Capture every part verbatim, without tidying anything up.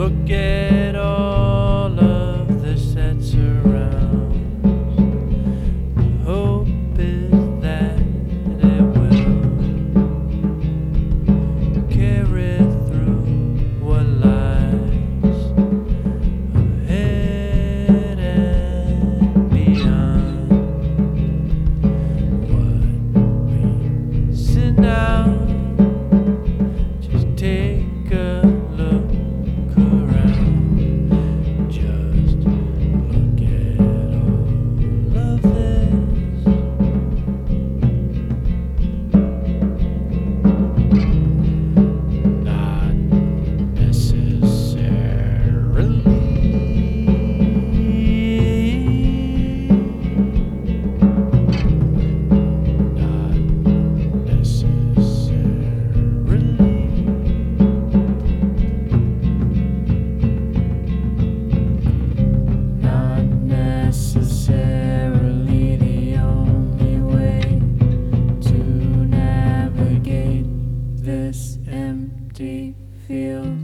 Look at all of the that surrounds. The hope is that it will carry through what lies ahead and beyond. What we sit down, just take a look around. Just look at all of this. Not necessarily. Not necessarily. Not necessarily the only way to navigate this empty field.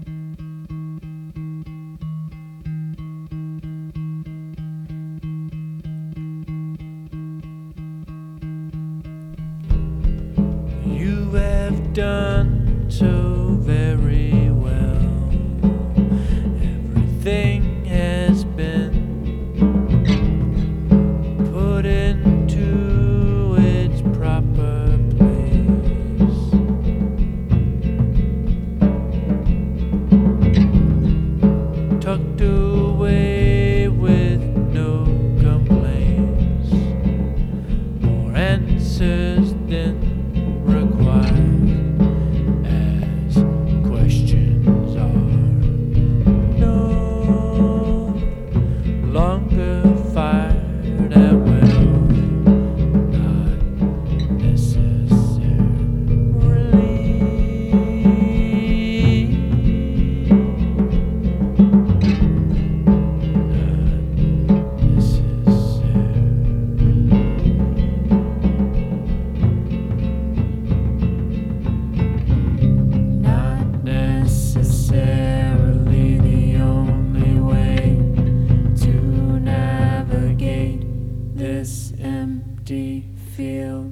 You have done so very well. Everything has been put into its proper place. Tucked away with no complaints. More answers than required, as questions are no longer fired at will. Not necessarily. Not necessarily the only way to navigate this empty field.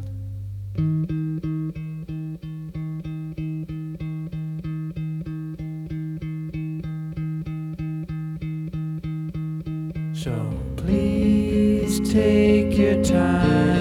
So please take your time.